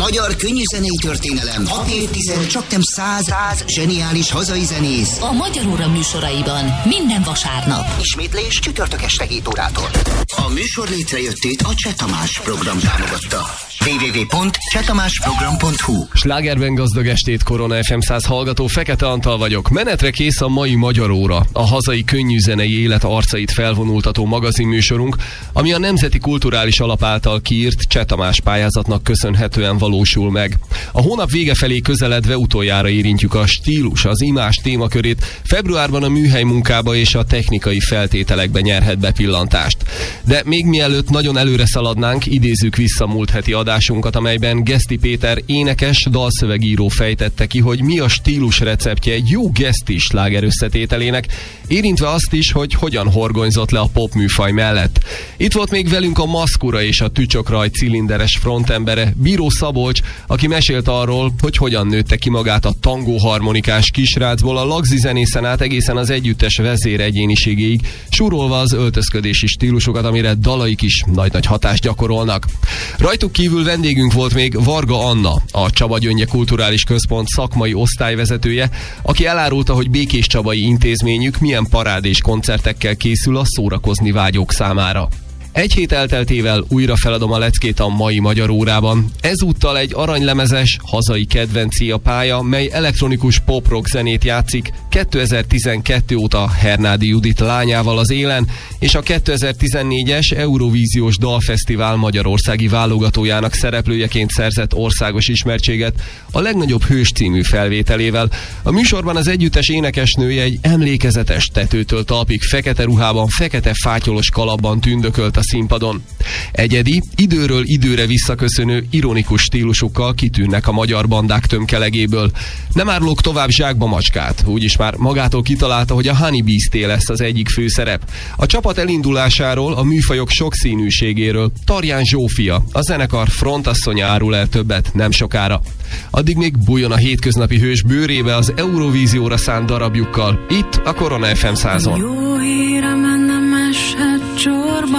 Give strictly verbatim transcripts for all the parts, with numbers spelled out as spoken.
Magyar könnyűzenei történelem. Hat évtized, csak nem száz, száz zseniális hazai zenész. A Magyar Óra műsoraiban minden vasárnap. Ismétlés csütörtök este hét órától. A műsor létrejöttét a Cseh Tamás program támogatta. double-u double-u double-u pont cseh tamás program pont hu. Slágerben gazdag estét, Korona ef em száz hallgató, Fekete Antal vagyok. Menetre kész a mai Magyar Óra, a hazai könnyűzenei élet arcait felvonultató magazinműsorunk, ami a Nemzeti Kulturális Alap által kiírt Cseh Tamás pályázatnak köszönhetően valósul meg. A hónap vége felé közeledve utoljára érintjük a stílus, az imázs témakörét, februárban a műhely munkába és a technikai feltételekbe nyerhet bepillantást. De még mielőtt nagyon előre szaladnánk, idézzük vissza múlt heti adásunkat, amelyben Geszti Péter énekes, dalszövegíró fejtette ki, hogy mi a stílus receptje egy jó geszti sláger összetételének, érintve azt is, hogy hogyan horgonyzott le a popműfaj mellett. Itt volt még velünk a Maszkura és a Tücsökraj cilinderes frontembere, Bíró Szabolcs, aki mesélt arról, hogy hogyan nőtte ki magát a tangóharmonikás kisrácból, a lagzi zenészen át egészen az együttes vezér egyéniségéig, súrolva az öltözködési stílusokat, amire dalaik is nagy-nagy hatást gyakorolnak. Rajtuk kívül vendégünk volt még Varga Anna, a Csaba Gyöngye Kulturális Központ szakmai osztályvezetője, aki elárulta, hogy Békés Csabai intézményük milyen parád és koncertekkel készül a szórakozni vágyók számára. Egy hét elteltével újra feladom a leckét a mai Magyar Órában. Ezúttal egy aranylemezes, hazai kedvenci a pálya, mely elektronikus pop-rock zenét játszik kétezer-tizenkettő óta Hernádi Judit lányával az élen, és a kétezer-tizennégyes Eurovíziós Dalfesztivál magyarországi válogatójának szereplőjeként szerzett országos ismertséget a Legnagyobb Hős című felvételével. A műsorban az együttes énekesnője egy emlékezetes tetőtől talpig fekete ruhában, fekete fátyolos kalapban tündökölt a színpadon. Egyedi, időről időre visszaköszönő, ironikus stílusukkal kitűnnek a magyar bandák tömkelegéből. Nem árulok tovább Zsákba Macskát, úgyis már magától kitalálta, hogy a Honey Beastie lesz az egyik főszerep. A csapat elindulásáról, a műfajok sokszínűségéről Tarján Zsófia, a zenekar frontasszonya árul el többet nem sokára. Addig még bújjon a hétköznapi hős bőrébe az Eurovízióra szánt darabjukkal, itt a Korona ef em százon. Jó hírem nem eshet csorba,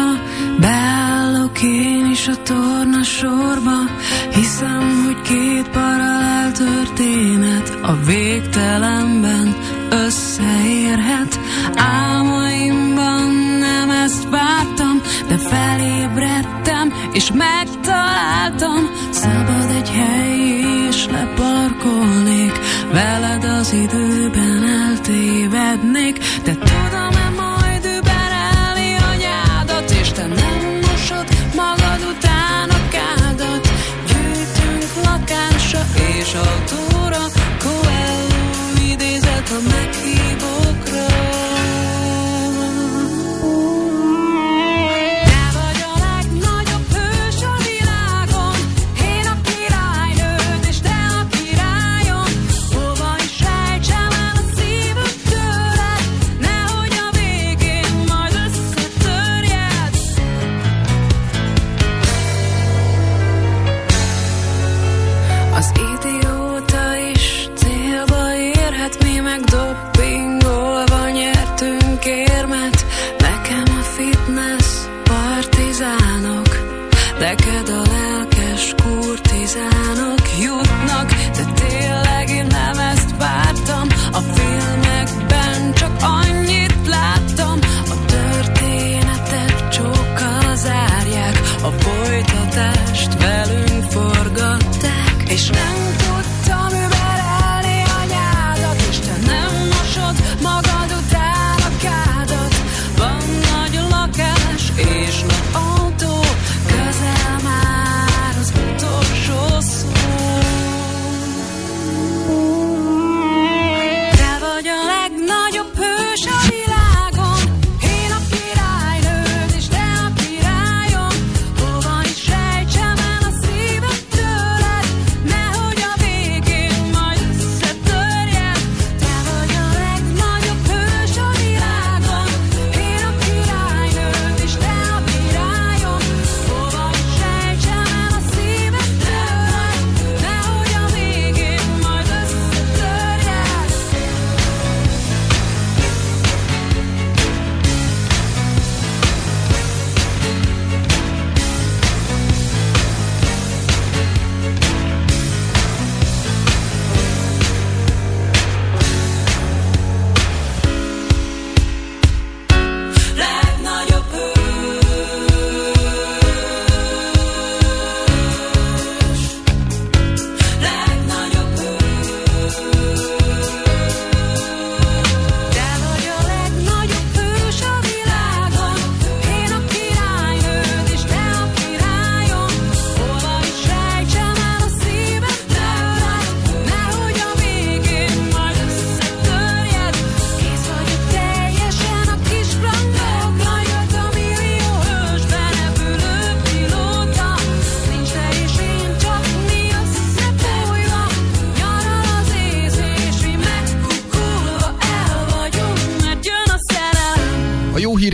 beállok én is a torna sorba, hiszem, hogy két paralel történet a végtelenben összeérhet. Álmaimban nem ezt vártam, de felébredtem és megtaláltam. Szabad egy hely és leparkolnék, veled az időben eltévednék, de tudom-e majd überelni anyádat, és te nem mosod magad után a kádat. Gyűjtünk lakásra és autóra, Coelho idézet a meghívókra. Az idióta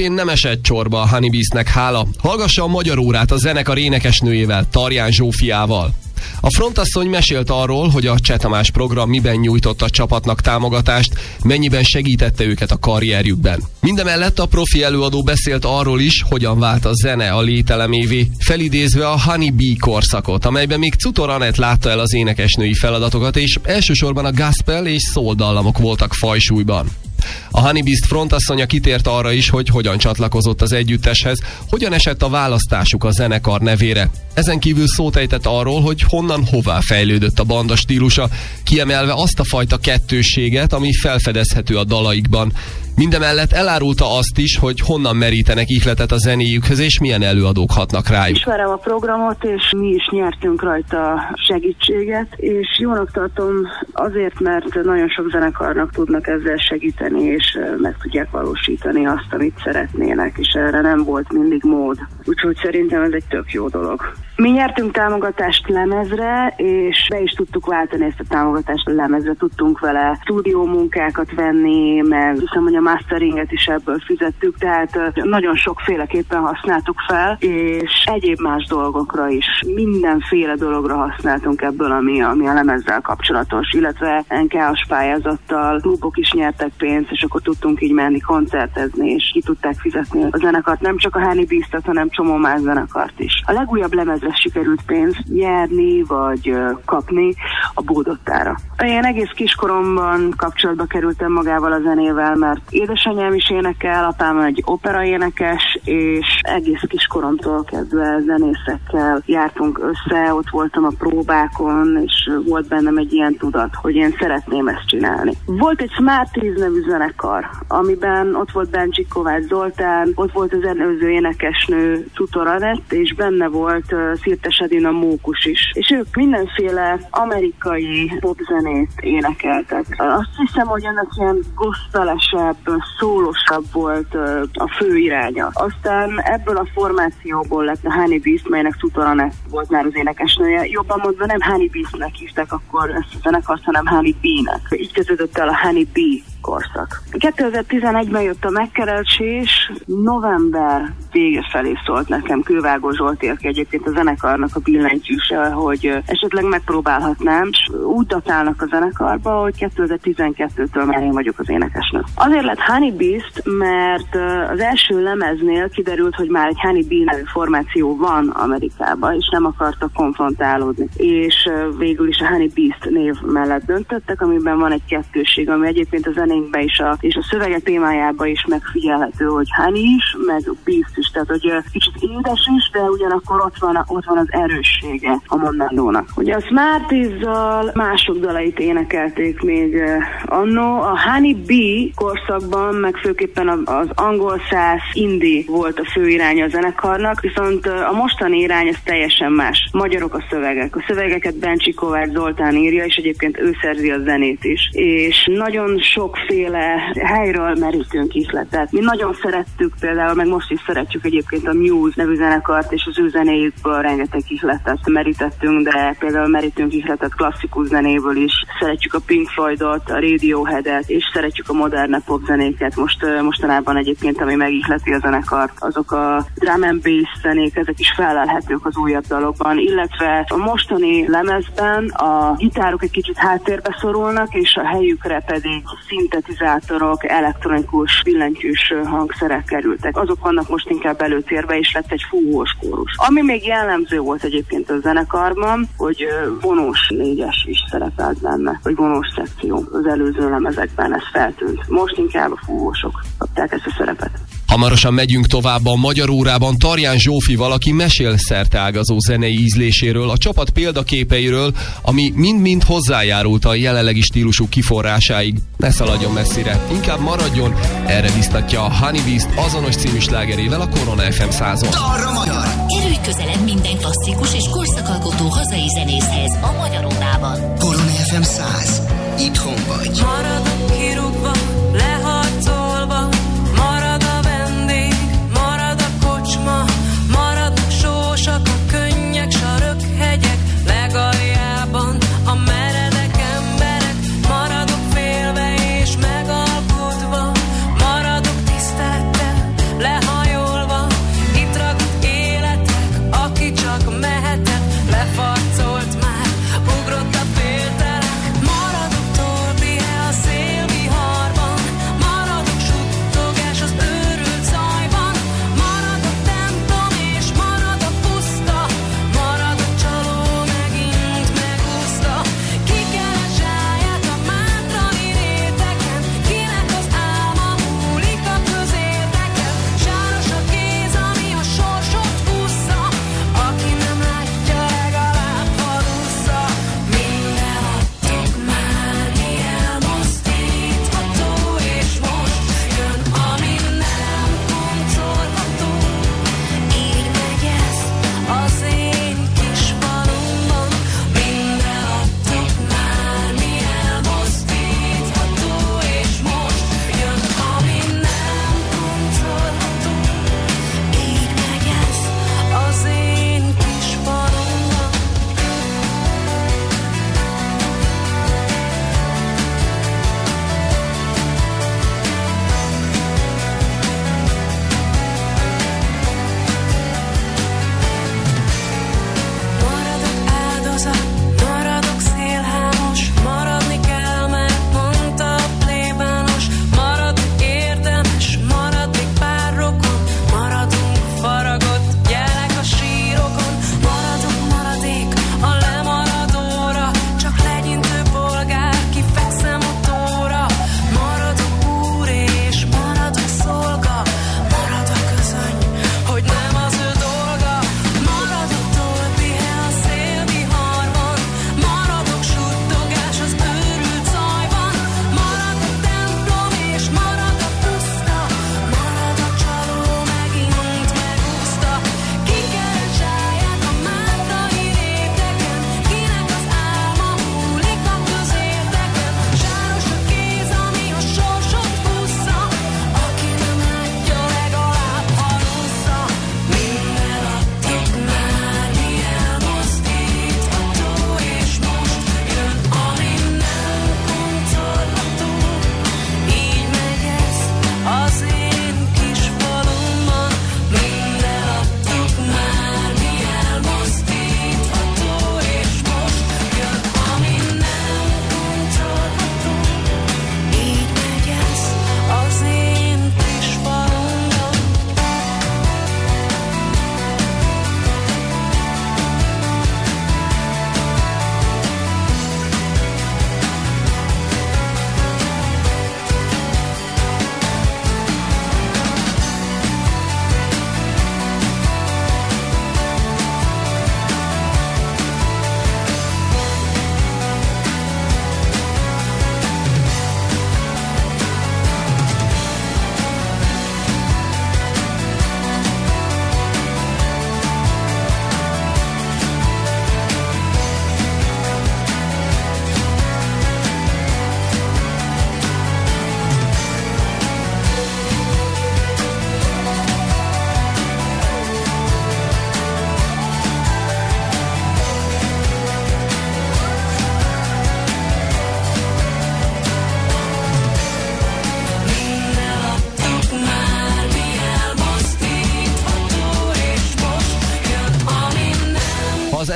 Szikrén nem esett csorba a Honey Beastnek, hála. Hallgassa a magyar órát a zenekar énekesnőjével, Tarján Zsófiával. A frontasszony mesélt arról, hogy a Cseh Tamás program miben nyújtott a csapatnak támogatást, mennyiben segítette őket a karrierjükben. Mindemellett a profi előadó beszélt arról is, hogyan vált a zene a lételemévé, felidézve a Honey Bee korszakot, amelyben még Cutor Anett látta el az énekesnői feladatokat, és elsősorban a gospel és soul dallamok voltak fajsúlyban. A Honey Beast frontasszonya kitért arra is, hogy hogyan csatlakozott az együtteshez, hogyan esett a választásuk a zenekar nevére. Ezen kívül szót ejtett arról, hogy honnan hová fejlődött a banda stílusa, kiemelve azt a fajta kettősséget, ami felfedezhető a dalaikban. Mindemellett elárulta azt is, hogy honnan merítenek ihletet a zenéjükhöz, és milyen előadók hatnak rájuk. Ismerem a programot, és mi is nyertünk rajta segítséget, és jónak tartom azért, mert nagyon sok zenekarnak tudnak ezzel segíteni, és meg tudják valósítani azt, amit szeretnének, és erre nem volt mindig mód. Úgyhogy szerintem ez egy tök jó dolog. Mi nyertünk támogatást lemezre, és be is tudtuk váltani ezt a támogatást a lemezre. Tudtunk vele stúdió munkákat venni, meg hiszem, hogy a masteringet is ebből fizettük, tehát nagyon sokféleképpen használtuk fel, és egyéb más dolgokra is. Mindenféle dologra használtunk ebből, ami, ami a lemezzel kapcsolatos, illetve en ká-os pályázattal klubok is nyertek pénzt, és akkor tudtunk így menni koncertezni, és ki tudták fizetni a zenekart, nem csak a Honey Beastet, hanem csomó más zenekart is. A legújabb lemezre sikerült pénzt nyerni, vagy uh, kapni a Bódottára. Én egész kiskoromban kapcsolatba kerültem magával a zenével, mert édesanyám is énekel, apám egy operaénekes, és egész kiskoromtól kezdve zenészekkel jártunk össze, ott voltam a próbákon, és volt bennem egy ilyen tudat, hogy én szeretném ezt csinálni. Volt egy Smarties nevű zenekar, amiben ott volt Bencsik Kovács Zoltán, ott volt az előző énekesnő Cutor Anett, és benne volt uh, Szirtes Edina Mókus is. És ők mindenféle amerikai popzenét énekeltek. Azt hiszem, hogy ennek ilyen gospelesebb, szólosabb volt uh, a fő iránya. Aztán ebből a formációból lett a Honey Beast, melynek Cutor Anett volt már az énekesnője. Jobban mondva nem Honey Beastnek hívták akkor ezt a zenekart, hanem Honey Bee-nek. Így kezdődött el a Honey Bee korszak. kétezer-tizenegyben jött a megkeresés, november vége felé szólt nekem Kővágó Zsolti, aki egyébként a zenekarnak a billentyűse, hogy esetleg megpróbálhatnám, és úgy datálnak a zenekarba, hogy kétezer-tizenkettőtől már én vagyok az énekesnő. Azért lett Honey Beast, mert az első lemeznél kiderült, hogy már egy Honey Bee nevű formáció van Amerikában, és nem akartak konfrontálódni. És végül is a Honey Beast név mellett döntöttek, amiben van egy kettősség, ami egyébként a zenénkben is a, és a szövege témájában is megfigyelhető, hogy Honey is, meg Beast is, tehát hogy kicsit édes is, de ugyanakkor ott van, ott van az erőssége a mondandónak. Ugye a Smarties-zal mások dalait énekelték még annó. A Honey Bee korszakban, meg főképpen az angol száz indie volt a fő iránya a zenekarnak, viszont a mostani irány ez teljesen más. Magyarok a szövegek. A szövegeket Bencsik Kovács Zoltán írja, és egyébként ő szerzi a zenét is. És nagyon sokféle helyről merítünk ihletet. Mi nagyon szerettük például, meg most is szeretjük egyébként a Muse nevű zenekart, és az ő zenéjükből rengeteg ihletet merítettünk, de például merítünk ihletet klasszikus zenéből is. Szeretjük a Pink Floydot, a Radioheadet, és szeretjük a modern pop zenéket. Most mostanában egyébként, ami megihleti a zenekart, azok a drum and bass zenék, ezek is felelhetők az újabb dalokban, illetve a mostani lemezben a gitárok egy kicsit háttérbe szorulnak, és a helyükre pedig szintetizátorok, elektronikus, billentyűs hangszerek kerültek. Azok vannak most inkább előtérbe, és lett egy fúvós kórus. Ami még jellemző volt egyébként a zenekarban, hogy vonós négyes is szerepelt benne, vagy vonós szekció. Az előző lemezekben ez feltűnt. Most inkább a fúvósok kapták ezt a szerepet. Hamarosan megyünk tovább a magyar órában Tarján Zsófival, aki mesél szerteágazó zenei ízléséről, a csapat példaképeiről, ami mind-mind hozzájárult a jelenlegi stílusú kiforrásáig. Ne szaladjon messzire, inkább maradjon, erre biztatja a Honey Beast azonos című slágerével a Korona ef em százon. Arra magyar! Kerülj közelebb minden klasszikus és korszakalkotó hazai zenészhez a magyar órában. Korona ef em száz. Itthon vagy. Maradok kirúgva, leharcolva, marad a vendég, marad a kocsma, maradnak sósak a könnyek, sarök, hegyek, legaljában a meredek emberek, maradok félve és megalkudva, maradok tisztelettel, le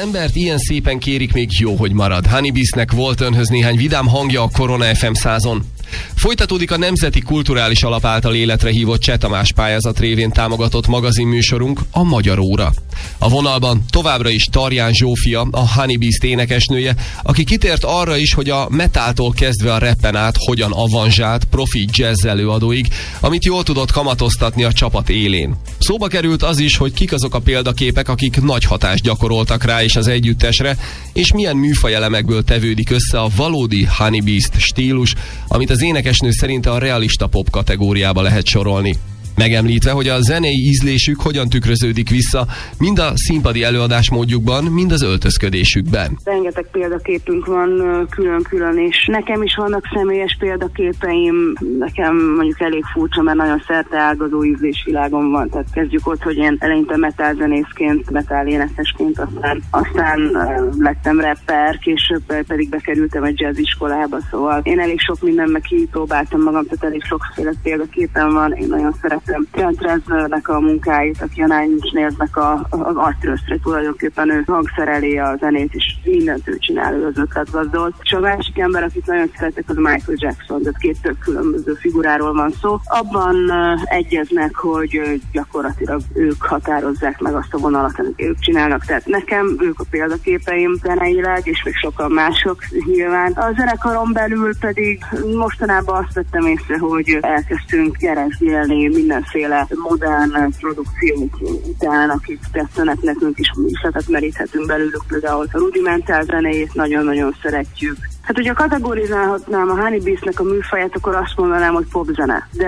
embert ilyen szépen kérik, még jó, hogy marad. Honeybeastnek volt önhöz néhány vidám hangja a Korona ef em százon. Folytatódik a Nemzeti Kulturális Alap által életre hívott Cseh Tamás pályázat révén támogatott magazinműsorunk, a Magyar Óra. A vonalban továbbra is Tarján Zsófia, a Honeybeast énekesnője, aki kitért arra is, hogy a metáltól kezdve a rappen át hogyan avanzsált profi jazz előadóig, amit jól tudott kamatoztatni a csapat élén. Szóba került az is, hogy kik azok a példaképek, akik nagy hatást gyakoroltak rá és az együttesre, és milyen műfajelemekből tevődik össze a valódi Honeybeast stílus, amit az énekesnő szerint a realista pop kategóriába lehet sorolni. Megemlítve, hogy a zenei ízlésük hogyan tükröződik vissza mind a színpadi előadásmódjukban, mind az öltözködésükben. Rengeteg példaképünk van külön-külön, és nekem is vannak személyes példaképeim. Nekem mondjuk elég furcsa, mert nagyon szerteágazó ízlésvilágom van. Tehát kezdjük ott, hogy én eleinte metal zenészként, metal énekesként, aztán, aztán lettem rapper, később pedig bekerültem egy jazz iskolába, szóval én elég sok mindenbe kipróbáltam magam, tehát elég sokféle példaképen van. Én nagyon szeretem Trent Reznornek a munkáit, aki a Nine Inch Nailsnek a, az artrösztre tulajdonképpen ő hangszereli a zenét, és mindent ő csinál, ő az ötletgazdol. És a másik ember, akit nagyon szeretek, az Michael Jackson, tehát két tök különböző figuráról van szó. Abban uh, egyeznek, hogy uh, gyakorlatilag ők határozzák meg azt a vonalat, amit ők csinálnak. Tehát nekem ők a példaképeim zeneileg, és még sokan mások nyilván. A zenekaron belül pedig mostanában azt vettem észre, hogy elkezdtünk keresgélni mindenféle modern produkciók után, akik tetszenek nekünk is, isletet meríthetünk belőlük, például a rudimentál zenéjét nagyon-nagyon szeretjük. Hát, hogyha kategorizálhatnám a Honeybeastnek a műfaját, akkor azt mondanám, hogy popzene. De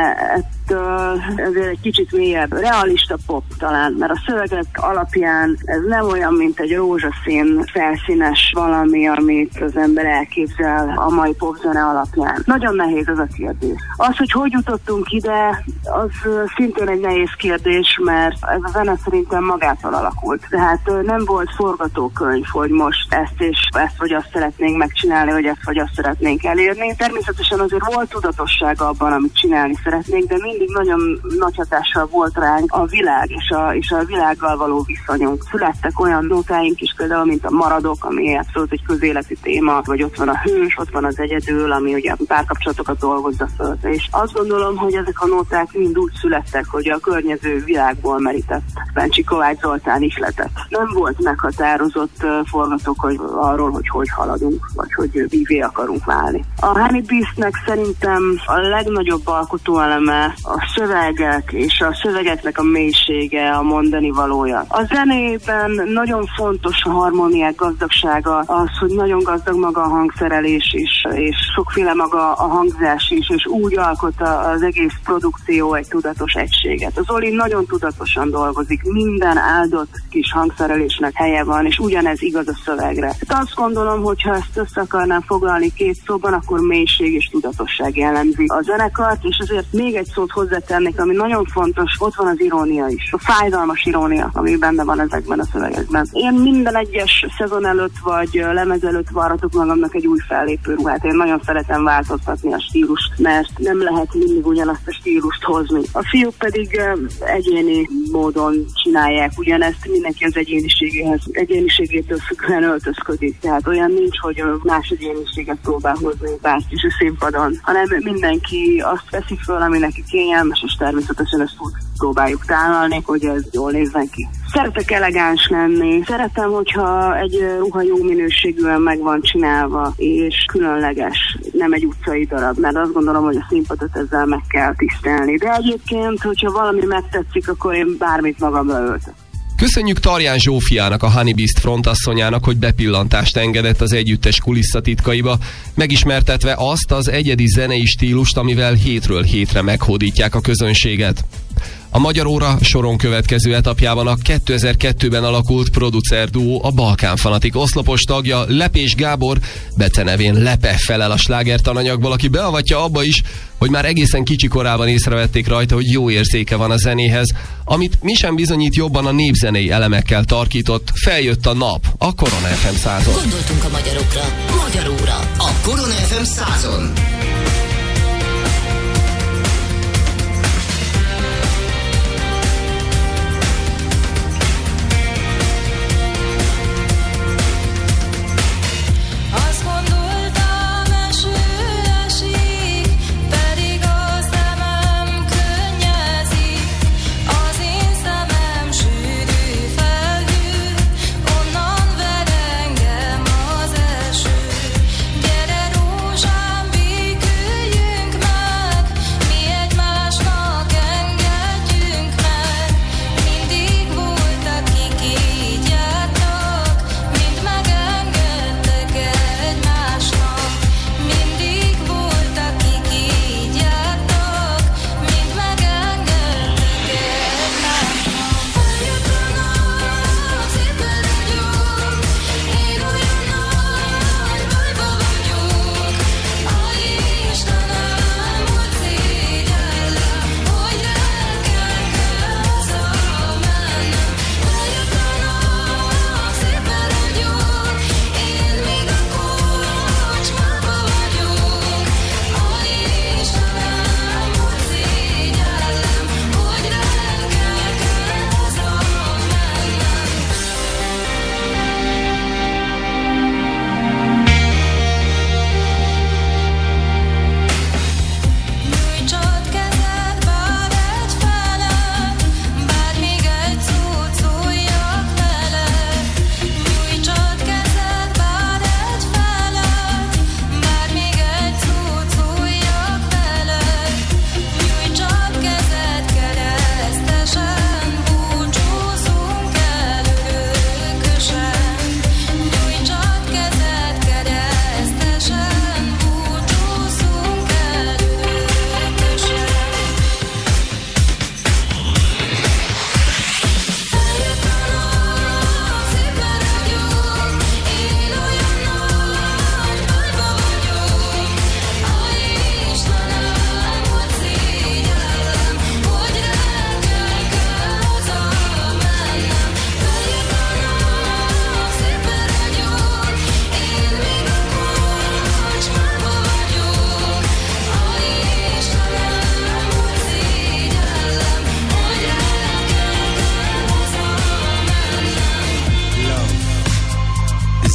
ettől ezért egy kicsit mélyebb, realista pop talán, mert a szövegek alapján ez nem olyan, mint egy rózsaszín, felszínes valami, amit az ember elképzel a mai popzene alapján. Nagyon nehéz ez a kérdés. Az, hogy hogy jutottunk ide, az szintén egy nehéz kérdés, mert ez a zene szerintem magától alakult. Tehát nem volt forgatókönyv, hogy most ezt és ezt vagy azt szeretnénk megcsinálni, hogy ezt vagy azt szeretnénk elérni. Természetesen azért volt tudatossága abban, amit csinálni szeretnénk, de mindig nagyon nagy hatással volt ránk a világ és a, és a világgal való viszonyunk. Születtek olyan nótáink is, például, mint a Maradok, ami abszolút egy közéleti téma, vagy ott van a Hős, ott van az Egyedül, ami ugye a párkapcsolatokat dolgozza föl. És azt gondolom, hogy ezek a nóták mind úgy születtek, hogy a környező világból merített Bencsi Kovács Zoltán ihletet. Nem volt meghatározott uh, forgatókönyv arról, hogy hogy haladunk, vagy hogy mivé akarunk válni. A Honeybeastnek szerintem a legnagyobb alkotóeleme a szövegek, és a szövegeknek a mélysége, a mondani valója. A zenében nagyon fontos a harmóniák gazdagsága, az, hogy nagyon gazdag maga a hangszerelés is, és sokféle maga a hangzás is, és úgy alkot az egész produkció egy tudatos egységet. Az Oli nagyon tudatosan dolgozik, minden áldott kis hangszerelésnek helye van, és ugyanez igaz a szövegre. Tehát azt gondolom, hogy ha ezt össze akarnám foglalni két szóban, akkor mélység és tudatosság jellemzi a zenekart, és azért még egy szót hozzátennék, ami nagyon fontos, ott van az irónia is. A fájdalmas irónia, ami benne van ezekben a szövegekben. Én minden egyes szezon előtt vagy lemez előtt várhatok magamnak egy új fellépő ruhát. Én nagyon szeretem változtatni a stílust, mert nem lehet mindig ugyanazt a stílust hozni. A fiúk pedig egyéni módon csinálják ugyanezt, mindenki az egyéniségéhez, egyéniségétől függően öltözködik. Tehát olyan nincs, hogy más egyéniséget próbál hozni bárki is a színpadon, hanem mindenki azt veszi föl, ami neki kényelmes, és természetesen ezt úgy próbáljuk tálalni, hogy ez jól nézzen ki. Szeretek elegáns lenni, szeretem, hogyha egy ruha jó minőségűen meg van csinálva, és különleges, nem egy utcai darab, mert azt gondolom, hogy a színpadot ezzel meg kell tisztelni. De egyébként, hogyha valami megtetszik, akkor én bármit magamra öltök. Köszönjük Tarján Zsófiának, a Honeybeast frontasszonyának, hogy bepillantást engedett az együttes kulisszatitkaiba, megismertetve azt az egyedi zenei stílust, amivel hétről hétre meghódítják a közönséget. A Magyar Óra soron következő etapjában a kétezer-kettőben alakult producer duó, a Balkán Fanatik oszlopos tagja, Lepés Gábor, becenevén Lepe felel a slágertananyagból, aki beavatja abba is, hogy már egészen kicsi korában észrevették rajta, hogy jó érzéke van a zenéhez, amit mi sem bizonyít jobban a népzenei elemekkel tarkított. Feljött a nap a Korona ef em százon. Gondoltunk a magyarokra. Magyar Óra. A Korona ef em százon.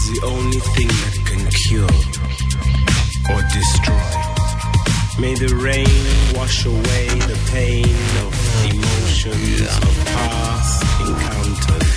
the only thing that can cure or destroy. May the rain wash away the pain of emotions of past encounters.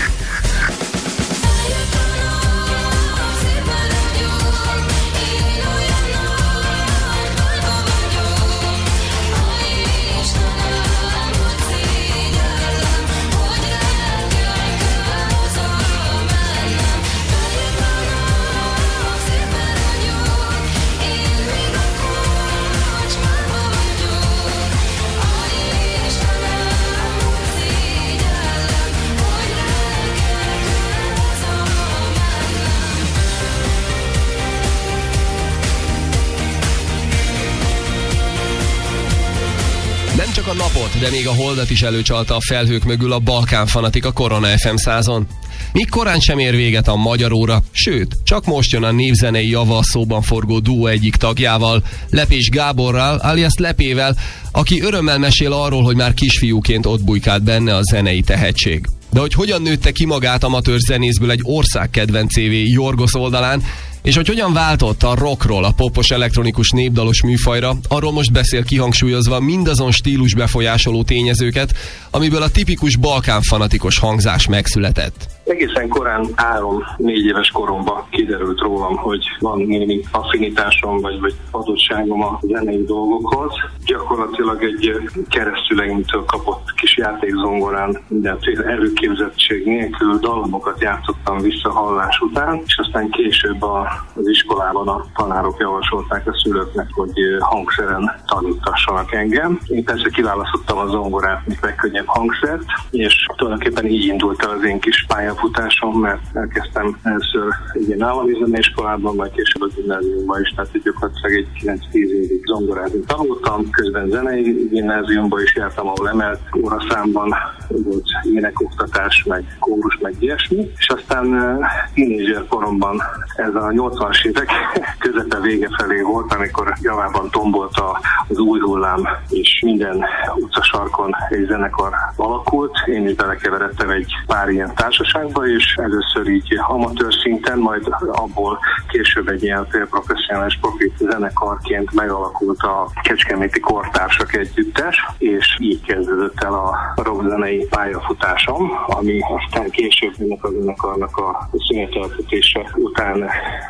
Nem csak a napot, de még a holdat is előcsalta a felhők mögül a Balkán Fanatik a Korona ef em százon. Míg korán sem ér véget a magyar óra, sőt, csak most jön a névzenei java a szóban forgó duó egyik tagjával, Lepés Gáborral, alias Lepével, aki örömmel mesél arról, hogy már kisfiúként ott bujkált benne a zenei tehetség. De hogy hogyan nőtte ki magát amatőr zenészből egy ország kedvencévé Yorgos oldalán, és hogy hogyan váltott a rockról a popos elektronikus népdalos műfajra, arról most beszél kihangsúlyozva mindazon stílus befolyásoló tényezőket, amiből a tipikus Balkán Fanatikus hangzás megszületett. Egészen korán három-négy éves koromban kiderült rólam, hogy van némi affinitásom vagy, vagy adottságom a zenei dolgokhoz. Gyakorlatilag egy keresztüleimtől kapott kis játékzongorán mindenféle előképzettség nélkül dallamokat játszottam vissza hallás után, és aztán később a, az iskolában a tanárok javasolták a szülőknek, hogy hangszeren tanítassanak engem. Én persze kiválasztottam a zongorát, mint legkönnyebb hangszert, és tulajdonképpen így indult el az én kis pályafutásom, mert elkezdtem először egy ilyen állami zeneiskolában, majd később a gimnáziumban is, tehát gyakorlatilag egy kilenc-tíz évig zongorázni tanultam, közben zenei gimnáziumban is jártam, ahol emelt óraszámban volt énekoktatás, meg kórus, meg ilyesmi, és aztán tínédzser koromban ez a nyolcvanas évek közepe vége felé volt, amikor javában tombolt az új hullám, és minden utcasarkon egy zenekar alakult. Én is belekeveredtem egy pár ilyen társaságba, és először így amatőr szinten, majd abból később egy ilyen félprofesszionális profi zenekarként megalakult a Kecskeméti Kortársak Együttes, és így kezdődött el a rockzenei pályafutásom, ami aztán később ennek a zenekarnak a szüneteltetése után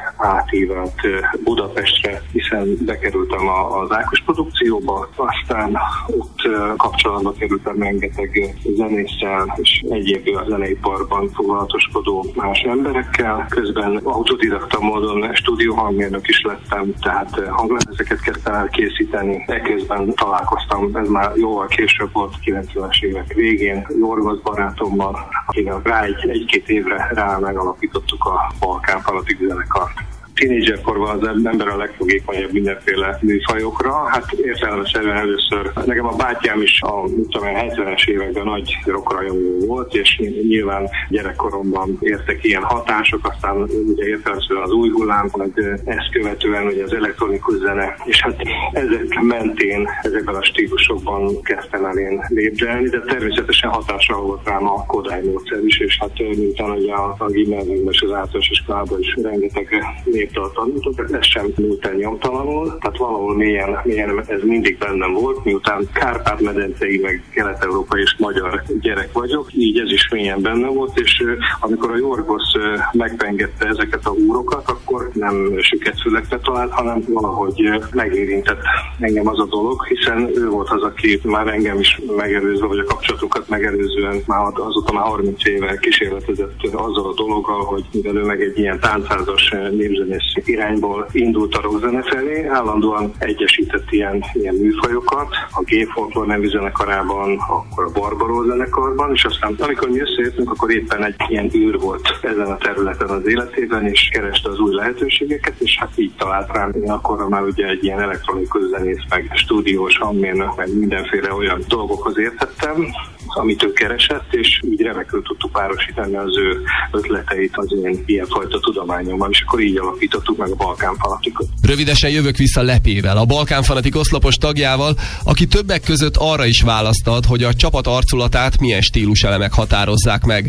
átívelt Budapestre, hiszen bekerültem az Ákos produkcióba, aztán ott kapcsolatba kerültem rengeteg zenésszel és egyéb a zeneiparban foglalatoskodó más emberekkel. Közben autodidakta módon stúdióhangmérnök is lettem, tehát hanglemezeket kezdtem el készíteni. Ekközben találkoztam, ez már jóval később volt, kilencvenes évek végén, Yorgos barátommal, akivel rá egy, egy-két évre rá megalapítottuk a Balkán Fanatik zenekart. Tínédzserkorban az ember a legfogékonyabb mindenféle műfajokra. Hát értelemszerűen először, nekem a bátyám is a tudom, hetvenes években nagy rockrajongó volt, és nyilván gyerekkoromban értek ilyen hatások, aztán ugye értelemszerűen az új hullám, majd ezt követően ugye az elektronikus zene, és hát ezek mentén, ezekben a stílusokban kezdtem el én lépdelni, de természetesen hatással volt rám a Kodály módszer is, és hát miután ugye a, a gimnáziumban és az általános iskolában is rengeteg népdalt tanítok, ez sem múlt el nyomtalanul, tehát valahol mélyen, mélyen ez mindig bennem volt, miután Kárpát-medencei, meg kelet-európai és magyar gyerek vagyok, így ez is mélyen benne volt, és amikor a Yorgos megpengette ezeket a húrokat, akkor nem süket fülekre talált, hanem valahogy megérintett engem az a dolog, hiszen ő volt az, aki már engem is megelőzve, vagy a kapcsolatokat megelőzően már azóta már harminc éve kísérletezett azzal a dologgal, hogy mivel ő meg egy ilyen táncázas népzenész irányból indult a rockzene felé, állandóan egyesített ilyen, ilyen műfajokat, a G-Folklor nevű zenekarában, akkor a Barbaró zenekarban, és aztán amikor mi összejöttünk, akkor éppen egy ilyen űr volt ezen a területen az életében, és kereste az új lehetőségeket, és hát így talált rám. Én akkorra már ugye egy ilyen elektronikus zenész, meg stúdiós hangmérnök, meg mindenféle olyan dolgokhoz értettem, amit ő keresett, és így remekül tudtuk párosítani az ő ötleteit az én ilyenfajta tudományommal, és akkor így alapítottuk meg a Balkán Fanatikot. Rövidesen jövök vissza Lepével, a Balkán Fanatik oszlopos tagjával, aki többek között arra is választad, hogy a csapat arculatát milyen stíluselemek határozzák meg.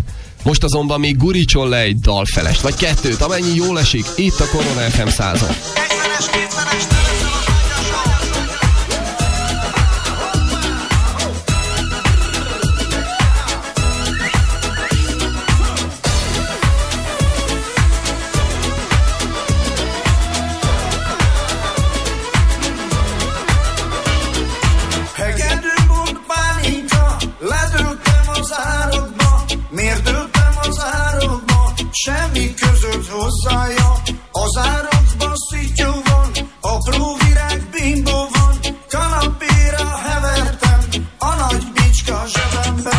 Most azonban még gurítson le egy dalfelest, vagy kettőt, amennyi jól esik, itt a Korona ef em százon. Semmi között hozzája, az árokban szittyú van, apró virág bimbo van, kanapéra hevertem, a nagy bicska zsebemben.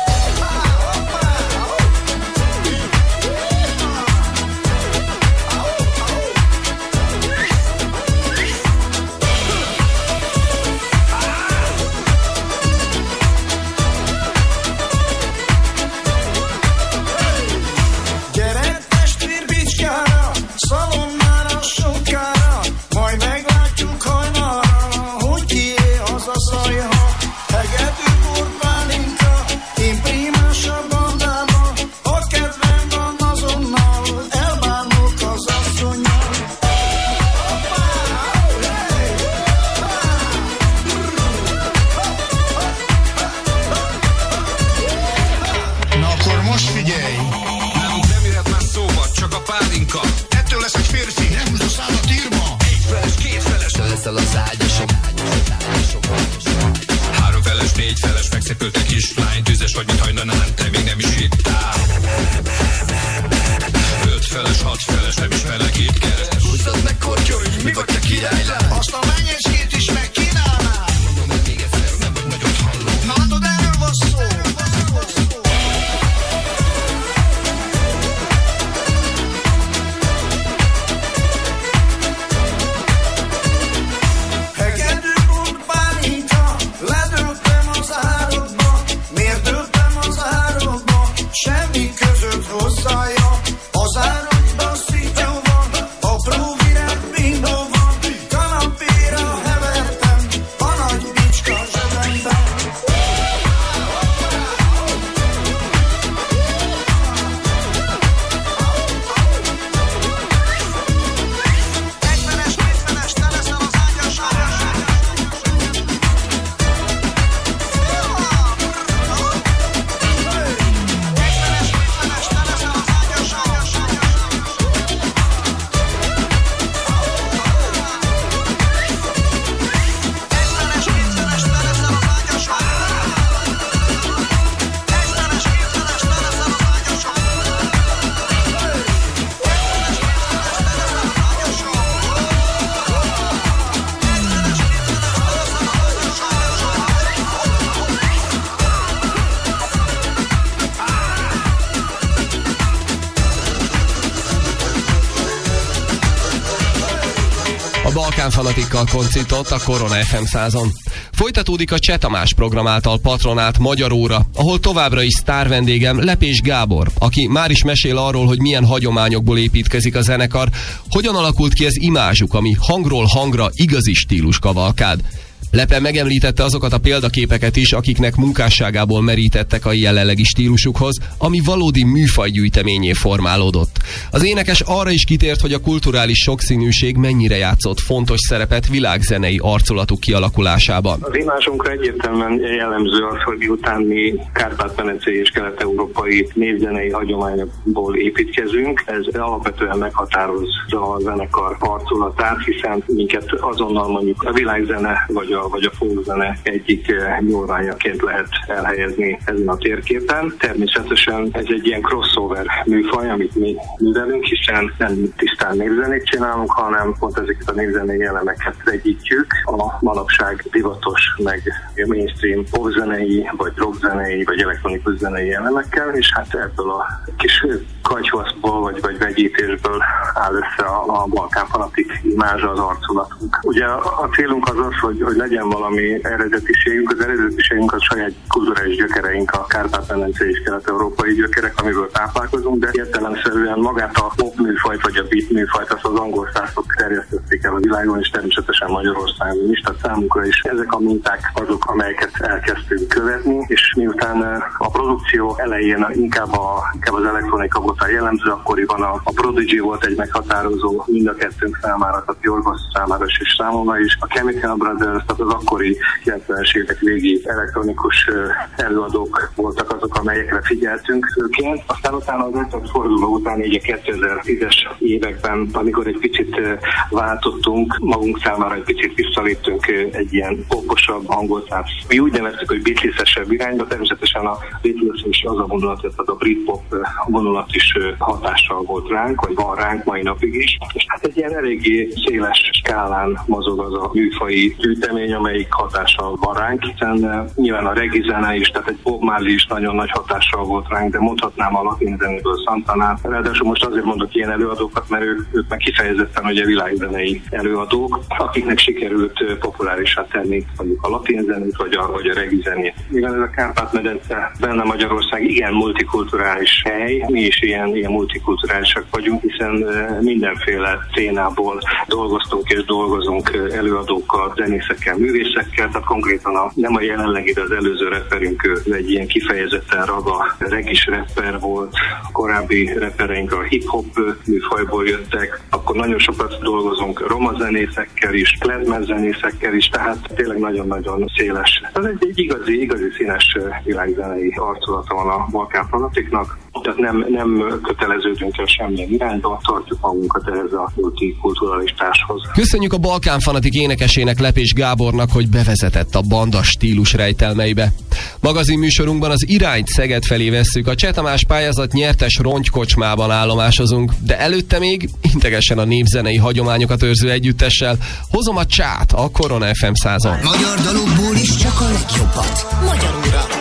Fanatikkal koncított a Korona ef em százon. Folytatódik a Cseh Tamás program által patronált Magyar Óra, ahol továbbra is sztár vendégem Lepés Gábor, aki már is mesél arról, hogy milyen hagyományokból építkezik a zenekar, hogyan alakult ki az imázsuk, ami hangról hangra igazi stílus kavalkád. Lepe megemlítette azokat a példaképeket is, akiknek munkásságából merítettek a jelenlegi stílusukhoz, ami valódi műfajgyűjteményé formálódott. Az énekes arra is kitért, hogy a kulturális sokszínűség mennyire játszott fontos szerepet világzenei arculatuk kialakulásában. Az imázsunkra egyértelműen jellemző az, hogy miután mi kárpát-medencei és kelet-európai népzenei hagyományokból építkezünk, ez alapvetően meghatározza a zenekar arculatát, hiszen minket azonnal mondjuk a világzene vagy a vagy a folkzene egyik nyúlványaként lehet elhelyezni ezen a térképen. Természetesen ez egy ilyen crossover műfaj, amit mi művelünk, hiszen nem tisztán népzenét csinálunk, hanem pont ezeket a népzenei elemeket egyítjük a manapság divatos, meg mainstream popzenei, vagy rockzenei, vagy elektronikus zenei elemekkel, és hát ebből a kis kagyhaszból vagy, vagy vegyítésből áll össze a, a Balkán fanatik imázsa, az arculatunk. Ugye a, a célunk az az, hogy, hogy legyen valami eredetiségünk, az eredetiségünk az saját kulturális gyökereink, a Kárpát-medence és kelet-európai gyökerek, amiből táplálkozunk, de értelemszerűen magát a pop műfajt vagy a beat műfajt azt az angol szászok terjesztették el a világon, és természetesen Magyarországon is, tehát számunkra is ezek a minták azok, amelyeket elkezdtünk követni, és miután a produkció elején inkább, a, inkább az elektronika volt a jellemző, akkoriban a, a Prodigy volt egy meghatározó mind a kettőnk számára, tehát Jorgos számára és számomra is. A Chemical Brothers, tehát az akkori kilencvenes évek végi elektronikus előadók voltak azok, amelyekre figyeltünk őként. Aztán utána az ötöt forduló után így a kétezer-tízes években, amikor egy picit váltottunk, magunk számára egy picit visszaléptünk egy ilyen poposabb, angolszász. Mi úgy neveztük, hogy Beatles-esebb irányba, természetesen a Beatles is az a vonulat, tehát a Britpop vonulat is hatással volt ránk, vagy van ránk mai napig is. És hát egy ilyen eléggé széles skálán mozog az a műfai gyűjtemény, amelyik hatással van ránk, hiszen nyilván a reggae zene is, tehát egy Bob Marley is nagyon nagy hatással volt ránk, de mondhatnám a latin zenéből Santanát. Ráadásul most azért mondok ilyen előadókat, mert ők, ők meg kifejezetten ugye világzenei előadók, akiknek sikerült populárisá tenni mondjuk a latin zenét, vagy a, vagy a reggae zenét. Mivel ez a Kárpát-medence, benne Magyarország igen multikulturális hely, mi is ilyen, ilyen multikulturálisak vagyunk, hiszen mindenféle szénából dolgoztunk és dolgozunk előadókkal, zenészekkel, művészekkel, tehát konkrétan a, nem a jelenlegi, de az előző rapperünk egy ilyen kifejezetten raga regis rapper volt, a korábbi rappereink a hip-hop műfajból jöttek, akkor nagyon sokat dolgozunk roma zenészekkel is, klezmer zenészekkel is, tehát tényleg nagyon-nagyon széles. Ez egy, egy igazi, igazi színes világzenei arculata van a Balkán fanatiknak, tehát nem, nem köteleződünk el semmilyen irányba, tartjuk magunkat ehhez a multikulturalistáshoz. Köszönjük a Balkán fanatik énekesének, Lepés Gábornak, hogy bevezetett a banda stílus rejtelmeibe. Magazin műsorunkban az irányt Szeged felé vesszük, a Cseh Tamás pályázat nyertes rongykocsmában állomásozunk, de előtte még integessen a népzenei hagyományokat őrző együttessel. Hozom a Csát, a Korona ef em százon. Magyar dalokból is csak a legjobbat. Magyaróra.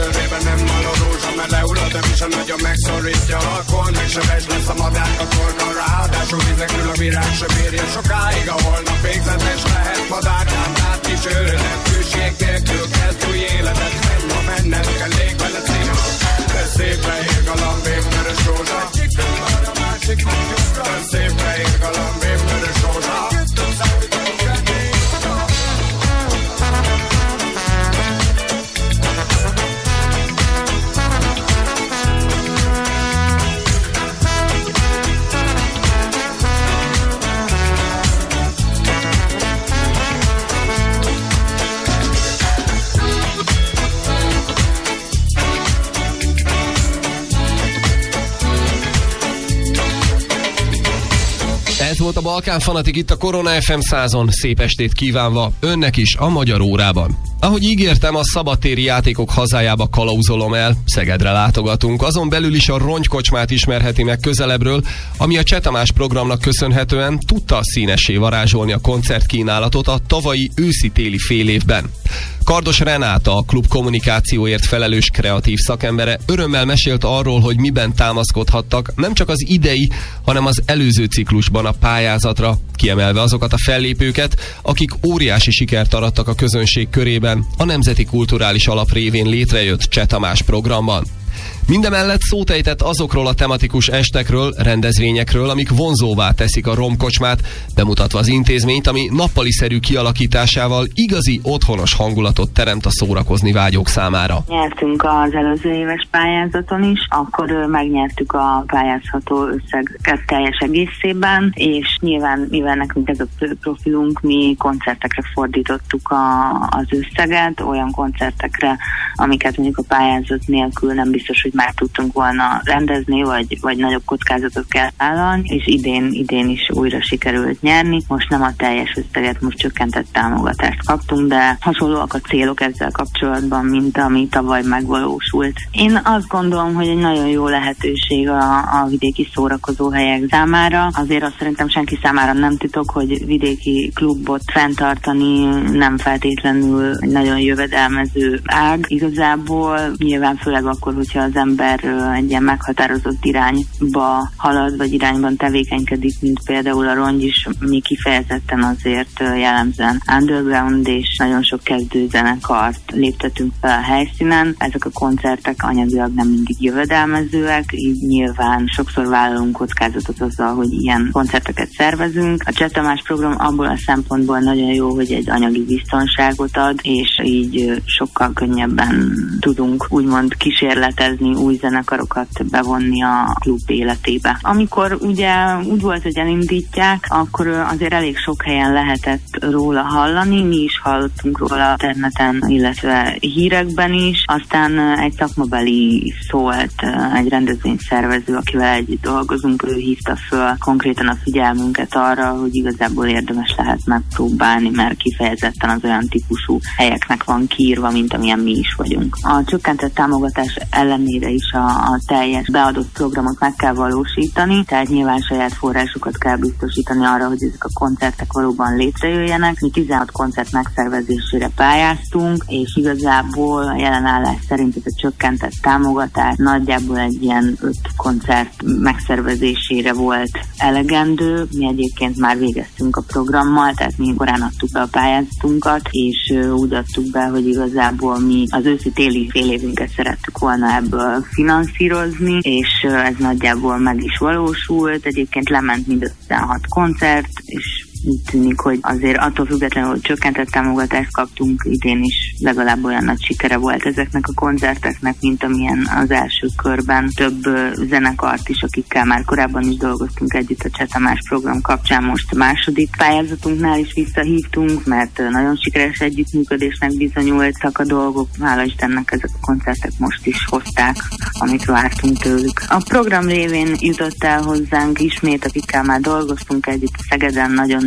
bőrében nem mal a rózsa, mert leulad, de mi sem nagyon megszorítja. Akkor meg se vegy lesz a madár a torka, ráadásul vizekről a virág sem bírja sokáig, a holnap végzetes lehet madárkám, hát kis őrödet, külség nélkül kezd új életet. Menj, ha menned kell, lég vele címa, de szépre ég a lambém vörös rózsa. De szépre ég a lambém vörös rózsa. Ez volt a Balkán Fanatik itt a Korona ef em százon, szép estét kívánva önnek is a Magyar Órában. Ahogy ígértem, a szabadtéri játékok hazájába kalauzolom el, Szegedre látogatunk, azon belül is a Rongykocsmát ismerheti meg közelebbről, ami a Cseh Tamás programnak köszönhetően tudta színessé varázsolni a koncertkínálatot a tavalyi őszi-téli fél évben. Kardos Renáta, a klub kommunikációért felelős kreatív szakembere örömmel mesélt arról, hogy miben támaszkodhattak nem csak az idei, hanem az előző ciklusban a pályázatra, kiemelve azokat a fellépőket, akik óriási sikert arattak a közönség körében a Nemzeti Kulturális Alap révén létrejött Cseh Tamás programban. Mindemellett szót ejtett azokról a tematikus estekről, rendezvényekről, amik vonzóvá teszik a romkocsmát, bemutatva az intézményt, ami nappaliszerű kialakításával igazi otthonos hangulatot teremt a szórakozni vágyók számára. Nyertünk az előző éves pályázaton is, akkor megnyertük a pályázható összeget teljes egészében, és nyilván, mivel nekünk ez a profilunk, mi koncertekre fordítottuk a, az összeget, olyan koncertekre, amiket mondjuk a pályázat nélkül nem biztos, hogy már tudtunk volna rendezni, vagy, vagy nagyobb kockázatot kell vállalni, és idén, idén is újra sikerült nyerni. Most nem a teljes összeget, most csökkentett támogatást kaptunk, de hasonlóak a célok ezzel kapcsolatban, mint ami tavaly megvalósult. Én azt gondolom, hogy egy nagyon jó lehetőség a, a vidéki szórakozóhelyek számára. Azért azt szerintem senki számára nem titok, hogy vidéki klubot fenntartani nem feltétlenül egy nagyon jövedelmező ág. Igazából nyilván főleg akkor, hogyha az ember egy ilyen meghatározott irányba halad, vagy irányban tevékenykedik, mint például a Rongy is, mi kifejezetten azért jellemzően underground, és nagyon sok kezdőzenekart léptetünk fel a helyszínen. Ezek a koncertek anyagilag nem mindig jövedelmezőek, így nyilván sokszor vállalunk kockázatot azzal, hogy ilyen koncerteket szervezünk. A Cseh Tamás program abból a szempontból nagyon jó, hogy egy anyagi biztonságot ad, és így sokkal könnyebben tudunk úgymond kísérletezni, új zenekarokat bevonni a klub életébe. Amikor ugye úgy volt, hogy elindítják, akkor azért elég sok helyen lehetett róla hallani, mi is hallottunk róla interneten, illetve hírekben is. Aztán egy szakmabeli szólt, egy rendezvényszervező, akivel együtt dolgozunk, ő hívta föl konkrétan a figyelmünket arra, hogy igazából érdemes lehet megpróbálni, mert kifejezetten az olyan típusú helyeknek van kiírva, mint amilyen mi is vagyunk. A csökkentett támogatás ellenére is a, a teljes beadott programot meg kell valósítani, tehát nyilván saját forrásokat kell biztosítani arra, hogy ezek a koncertek valóban létrejöjjenek. Mi tizenhat koncert megszervezésére pályáztunk, és igazából a jelenállás szerint ez a csökkentett támogatás nagyjából egy ilyen öt koncert megszervezésére volt elegendő. Mi egyébként már végeztünk a programmal, tehát mi korán adtuk be a pályázatunkat, és úgy adtuk be, hogy igazából mi az őszi-téli fél évünket szerettük volna ebből finanszírozni, és ez nagyjából meg is valósult. Egyébként lement mind a tizenhat koncert, és úgy tűnik, hogy azért attól függetlenül, hogy csökkentett támogatást kaptunk, idén is legalább olyan nagy sikere volt ezeknek a koncerteknek, mint amilyen az első körben. Több zenekart is, akikkel már korábban is dolgoztunk együtt a Cseh Tamás program kapcsán, most a második pályázatunknál is visszahívtunk, mert nagyon sikeres együttműködésnek bizonyultak a dolgok. Hála Istennek ezek a koncertek most is hozták, amit vártunk tőlük. A program révén jutott el hozzánk ismét, akikkel már dolgoztunk együtt Szegeden, nagyon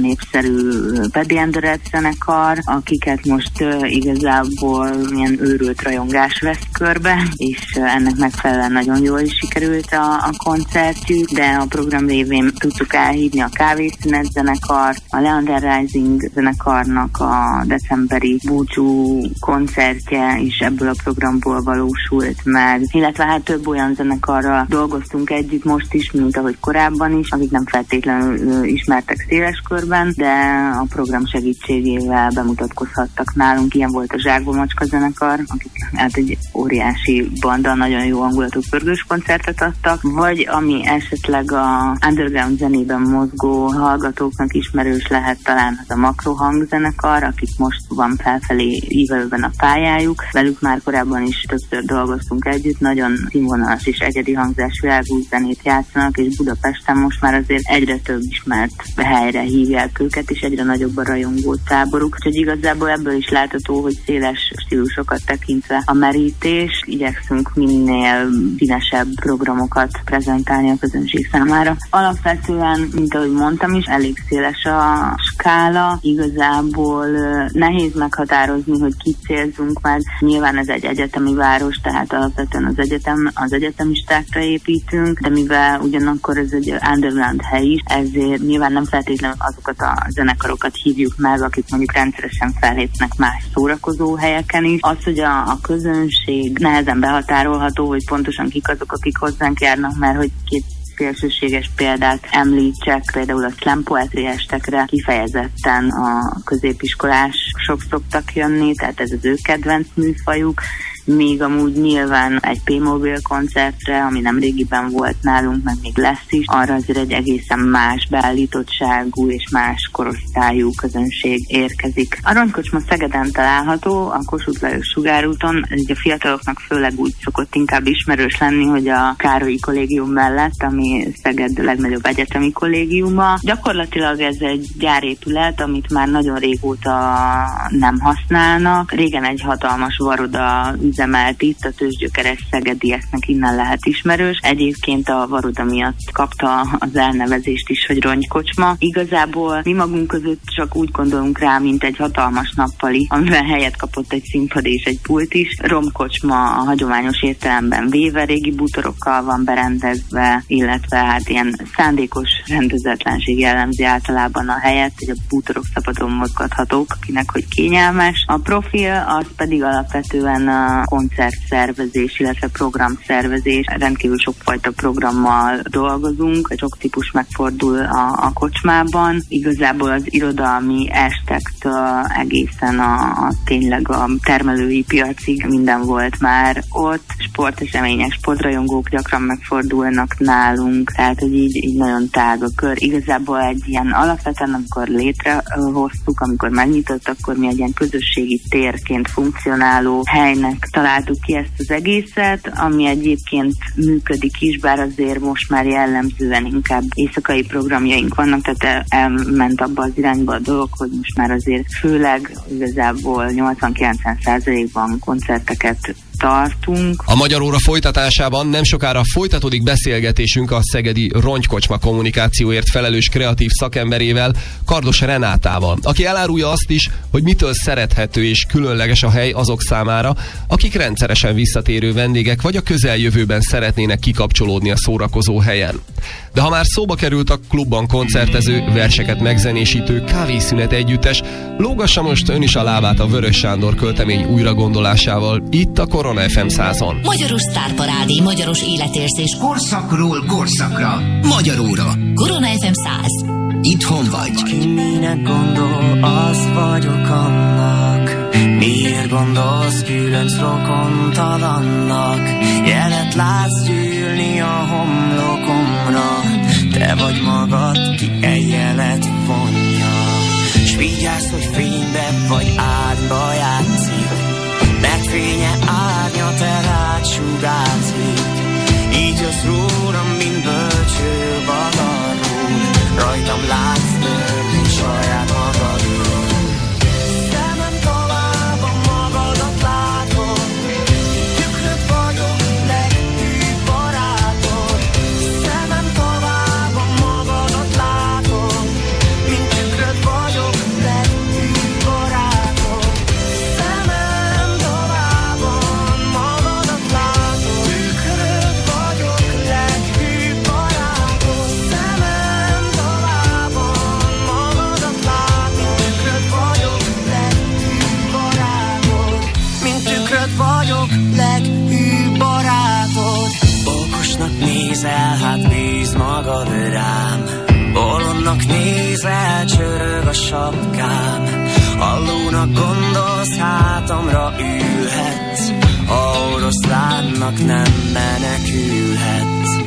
népszerű Paddy and the Red zenekar, akiket most uh, igazából ilyen őrült rajongás vesz körbe, és uh, ennek megfelelően nagyon jól is sikerült a, a koncertjük, de a program révén tudtuk elhívni a Kávészünet zenekar, a Leander Rising zenekarnak a decemberi búcsú koncertje is ebből a programból valósult meg, illetve hát több olyan zenekarral dolgoztunk együtt most is, mint ahogy korábban is, akik nem feltétlenül ismertek széles körben, de a program segítségével bemutatkozhattak nálunk. Ilyen volt a Zsákba Macska zenekar, akik hát egy óriási banda, nagyon jó hangulatú pörgős koncertet adtak, vagy ami esetleg a underground zenében mozgó hallgatóknak ismerős lehet talán az a Makrohang zenekar, akik most van felfelé ívelőben a pályájuk. Velük már korábban is többször dolgoztunk együtt, nagyon színvonalas és egyedi hangzás világú zenét játszanak, és Budapesten most már azért egyre több ismert helyre hívják őket, és egyre nagyobb a rajongó táboruk. Úgyhogy igazából ebből is látható, hogy széles stílusokat tekintve a merítés, igyekszünk minél színesebb programokat prezentálni a közönség számára. Alapvetően, mint ahogy mondtam is, elég széles a skála, igazából nehéz meghatározni, hogy kit célzunk meg. Nyilván ez egy egyetemi város, tehát alapvetően az egyetem, az egyetemistákra építünk, de mivel ugyanakkor ez egy underground hely is, ezért nyilván nem feltétlenül azokat a zenekarokat hívjuk meg, akik mondjuk rendszeresen fellépnek más szórakozó helyeken is. Az, hogy a, a közönség nehezen behatárolható, hogy pontosan kik azok, akik hozzánk járnak, mert hogy két szélsőséges példát említsek, például a slam poetry estekre kifejezetten a középiskolások szoktak jönni, tehát ez az ő kedvenc műfajuk, még amúgy nyilván egy P-Mobile koncertre, ami nem régiben volt nálunk, meg még lesz is, arra azért egy egészen más beállítottságú és más korosztályú közönség érkezik. A Rongykocsma Szegeden található, a Kossuth Lajos Sugárúton, ez a fiataloknak főleg úgy szokott inkább ismerős lenni, hogy a Károlyi Kollégium mellett, ami Szeged legnagyobb egyetemi kollégiuma. Gyakorlatilag ez egy gyárépület, amit már nagyon régóta nem használnak. Régen egy hatalmas varoda üzemelt itt, a tőzsgyökeres szegedieknek innen lehet ismerős. Egyébként a varoda miatt kapta az elnevezést is, hogy Rongykocsma. Igazából mi magunk között csak úgy gondolunk rá, mint egy hatalmas nappali, amivel helyet kapott egy színpad és egy pult is. Romkocsma a hagyományos értelemben véve, régi bútorokkal van berendezve, illetve hát ilyen szándékos rendezetlenség jellemzi általában a helyet, hogy a bútorok szabadon mozgathatók, akinek hogy kényelmes. A profil az pedig alapvetően a koncertszervezés, illetve programszervezés. Rendkívül sokfajta programmal dolgozunk, sok típus megfordul a, a kocsmában. Igazából az irodalmi estektől egészen a, a tényleg a termelői piacig minden volt már ott. Sportesemények, sportrajongók gyakran megfordulnak nálunk, tehát hogy így, így nagyon tág a kör. Igazából egy ilyen alapvetően, amikor létrehoztuk, amikor megnyitott, akkor mi egy ilyen közösségi térként funkcionáló helynek találtuk ki ezt az egészet, ami egyébként működik is, bár azért most már jellemzően inkább éjszakai programjaink vannak, tehát elment abba az irányba a dolog, hogy most már azért főleg igazából nyolcvan-kilencven százalékban koncerteket tartunk. A Magyar Óra folytatásában nem sokára folytatódik beszélgetésünk a szegedi Rongykocsma kommunikációért felelős kreatív szakemberével, Kardos Renátával, aki elárulja azt is, hogy mitől szerethető és különleges a hely azok számára, akik rendszeresen visszatérő vendégek, vagy a közeljövőben szeretnének kikapcsolódni a szórakozó helyen. De ha már szóba került a klubban koncertező, verseket megzenésítő Kávészünet együttes, lógassa most ön is a lábát a Vörös Sándor költemény újragondolásával, itt a Korona ef em százon. Magyaros sztárparádé, magyaros életérzés. Korszakról korszakra. Magyar Óra. Korona ef em száz. Itthon vagy. Ki minek gondol, az vagyok annak. Miért gondolsz különc rokontalannak? Jelet látsz gyűlni a homlokomra. Te vagy magad, ki egy jelet vonja. S vigyázz, hogy fénybe vagy árnyba játszik, mert fénye árnya te rád sugárzik. Így az rólam, mint bölcső badarul, rajtam látsz törni saját magadról. Szemem tovább a magadat látod, tükröd vagyok, legfőbb barátod. Szemem tovább a magadat látod, mint tükröd leghűbb barátod. Okosnak nézel, hát bíz magad rám. Bolondnak nézel, csörög a sapkám. Hallónak gondolsz, hátamra ülhetsz. A oroszlánnak nem menekülhetsz.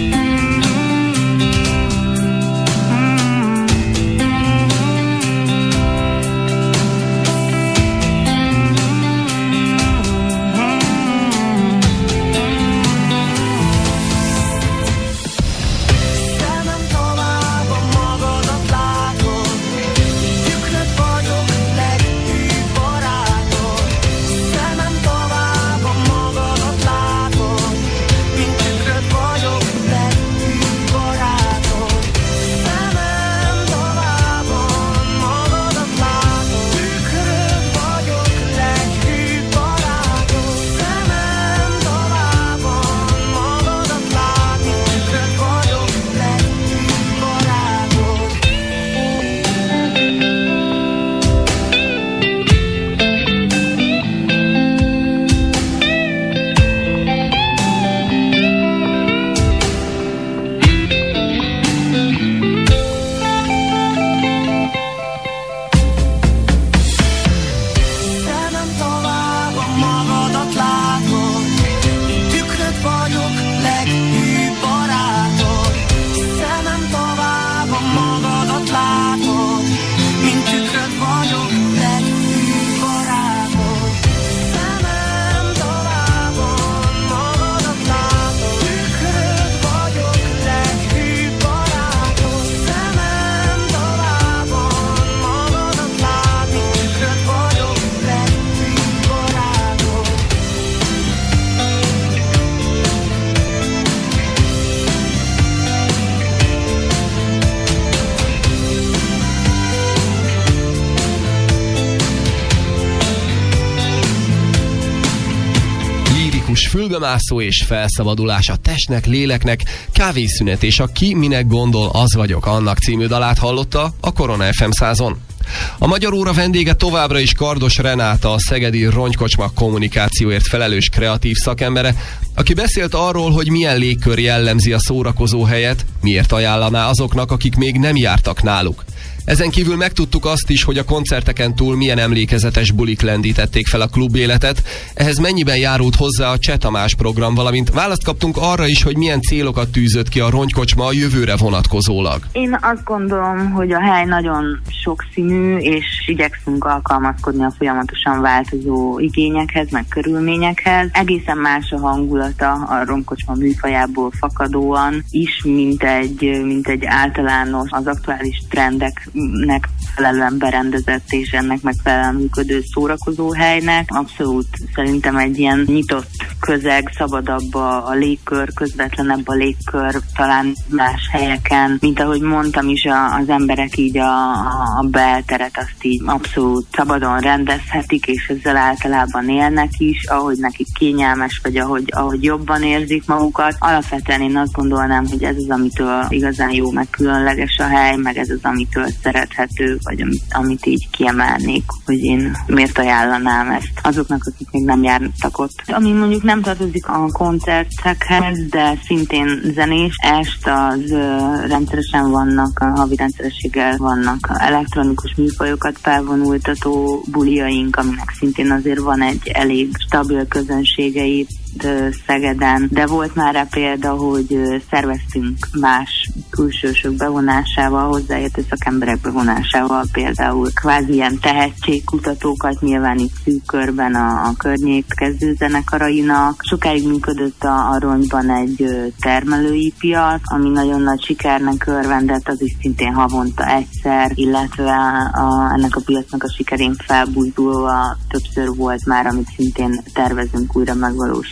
Fülbemászó és felszabadulás a testnek, léleknek, kávészünet és a Ki minek gondol, az vagyok annak című dalát hallotta a Korona ef em százon. A Magyar Óra vendége továbbra is Kardos Renáta, a szegedi Rongykocsma kommunikációért felelős kreatív szakembere, aki beszélt arról, hogy milyen légkör jellemzi a szórakozó helyet, miért ajánlaná azoknak, akik még nem jártak náluk. Ezen kívül megtudtuk azt is, hogy a koncerteken túl milyen emlékezetes bulik lendítették fel a klubéletet, ehhez mennyiben járult hozzá a Cseh Tamás program, valamint választ kaptunk arra is, hogy milyen célokat tűzött ki a Rongykocsma a jövőre vonatkozólag. Én azt gondolom, hogy a hely nagyon sokszínű, és igyekszünk alkalmazkodni a folyamatosan változó igényekhez, meg körülményekhez. Egészen más a hangulata a Rongykocsma műfajából fakadóan is, mint egy, mint egy általános, az aktuális trendek nek felelően berendezett és ennek megfelelően működő szórakozó helynek. Abszolút szerintem egy ilyen nyitott közeg, szabadabb a, a légkör, közvetlenebb a légkör, talán más helyeken. Mint ahogy mondtam is, a, az emberek így a, a belteret azt így abszolút szabadon rendezhetik, és ezzel általában élnek is, ahogy nekik kényelmes, vagy ahogy, ahogy jobban érzik magukat. Alapvetően én azt gondolnám, hogy ez az, amitől igazán jó, meg különleges a hely, meg ez az, amitől szerethető, vagy amit, amit így kiemelnék, hogy én miért ajánlanám ezt azoknak, akik még nem jártak ott. Ami mondjuk nem tartozik a koncertekhez, de szintén zenés. Est az uh, rendszeresen vannak, a havi rendszerességgel vannak elektronikus műfajokat felvonultató buliaink, aminek szintén azért van egy elég stabil közönségei Szegeden, de volt már rá példa, hogy szerveztünk más külsősök bevonásával, hozzáértő szakemberek bevonásával, például kvázi ilyen tehetségkutatókat, nyilván itt szűk körben a, a környék kezdőzenekarainak. Sokáig működött a, a Rongyban egy termelői piac, ami nagyon nagy sikernek örvendett, az is szintén havonta egyszer, illetve a, ennek a piacnak a sikerén felbuzdulva többször volt már, amit szintén tervezünk újra megvalósítani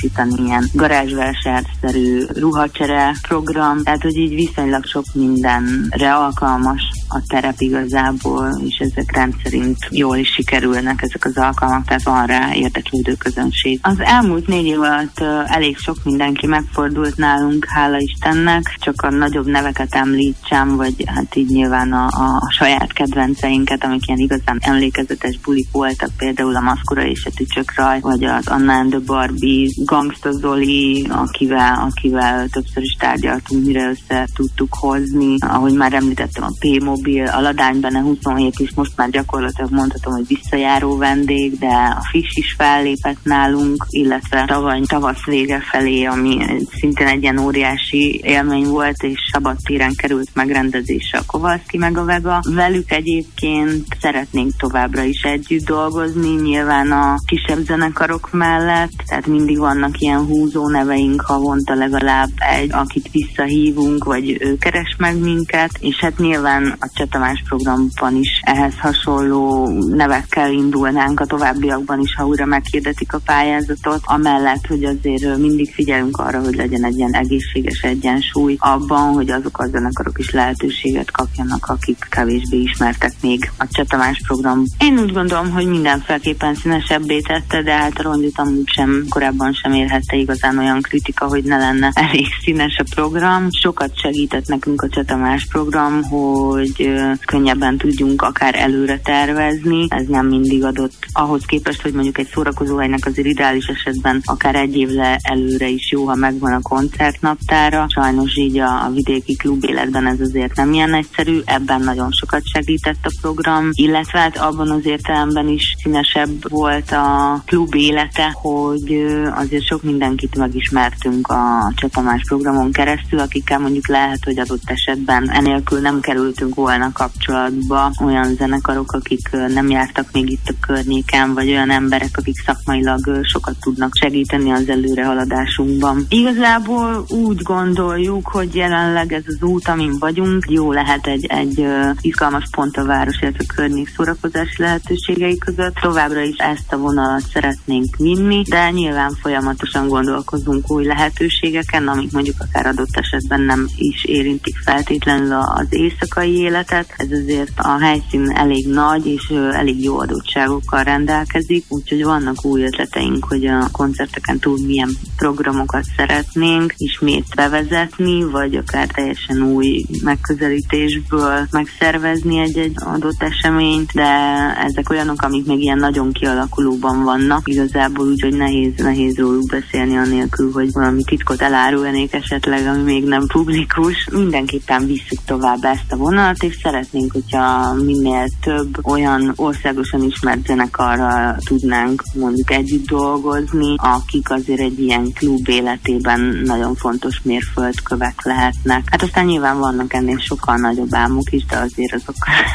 megvalósítani ilyen garázsvásárszerű ruhacsere program, tehát hogy így viszonylag sok mindenre alkalmas a terep igazából, és ezek rendszerint jól is sikerülnek ezek az alkalmak, tehát van rá érdeklődő közönség. Az elmúlt négy év alatt uh, elég sok mindenki megfordult nálunk, hála Istennek, csak a nagyobb neveket említsem, vagy hát így nyilván a, a saját kedvenceinket, amik ilyen igazán emlékezetes bulik voltak, például a Maszkura és a Tücsökraj, vagy az Anna and the Barbie, Gangsta Zoli, akivel, akivel többször is tárgyaltunk, mire össze tudtuk hozni. Ahogy már említettem, a P-mobil, a Ladánybene huszonhét is most már gyakorlatilag mondhatom, hogy visszajáró vendég, de a Fish is fellépett nálunk, illetve tavaly tavasz vége felé, ami szintén egy ilyen óriási élmény volt, és szabadtéren került megrendezésre a Kovalszki meg a Vega. Velük egyébként szeretnénk továbbra is együtt dolgozni, nyilván a kisebb zenekarok mellett, tehát mindig vannak ilyen húzó neveink, havonta legalább egy, akit visszahívunk, vagy ő keres meg minket, és hát nyilván a Cseh Tamás programban is ehhez hasonló nevekkel indulnánk a továbbiakban is, ha újra meghirdetik a pályázatot, amellett, hogy azért mindig figyelünk arra, hogy legyen egy ilyen egészséges egyensúly abban, hogy azok a zenekarok is lehetőséget kapjanak, akik kevésbé ismertek még a Cseh Tamás program. Én úgy gondolom, hogy mindenféleképpen színesebbé tette, de hát a Rongyot amúgy sem, korábban sem érhette igazán olyan kritika, hogy ne lenne elég színes a program. Sokat segített nekünk a Cseh Tamás program, hogy könnyebben tudjunk akár előre tervezni. Ez nem mindig adott ahhoz képest, hogy mondjuk egy szórakozóhelynek azért ideális esetben akár egy évre előre is jó, ha megvan a koncertnaptára. Sajnos így a, a vidéki klub életben ez azért nem ilyen egyszerű, ebben nagyon sokat segített a program, illetve hát abban az értelemben is színesebb volt a klub élete, hogy azért sok mindenkit megismertünk a Cseh Tamás programon keresztül, akikkel mondjuk lehet, hogy adott esetben enélkül nem kerültünk volna kapcsolatba, olyan zenekarok, akik nem jártak még itt a környéken, vagy olyan emberek, akik szakmailag sokat tudnak segíteni az előrehaladásunkban. Igazából úgy gondoljuk, hogy jelenleg ez az út, amin vagyunk, jó lehet egy, egy izgalmas pont a város, illetve a környék szórakozási lehetőségei között. Továbbra is ezt a vonalat szeretnénk vinni, de nyilván folyamatosan gondolkozunk új lehetőségeken, amik mondjuk akár adott esetben nem is érintik feltétlenül az éjszakai életet. Ez azért a helyszín elég nagy és elég jó adottságokkal rendelkezik, úgyhogy vannak új ötleteink, hogy a koncerteken túl milyen programokat szeretnénk ismét bevezetni, vagy akár teljesen új megközelítésből megszervezni egy-egy adott eseményt, de ezek olyanok, amik még ilyen nagyon kialakulóban vannak. Igazából úgy, hogy nehéz, nehéz róluk beszélni anélkül, hogy valami titkot elárulnék esetleg, ami még nem publikus. Mindenképpen visszük tovább ezt a vonalat, és szeretnénk, hogyha minél több olyan országosan ismert zenekarral tudnánk mondjuk együtt dolgozni, akik azért egy ilyen klub életében nagyon fontos mérföldkövek lehetnek. Hát aztán nyilván vannak ennél sokkal nagyobb álmok is, de azért azok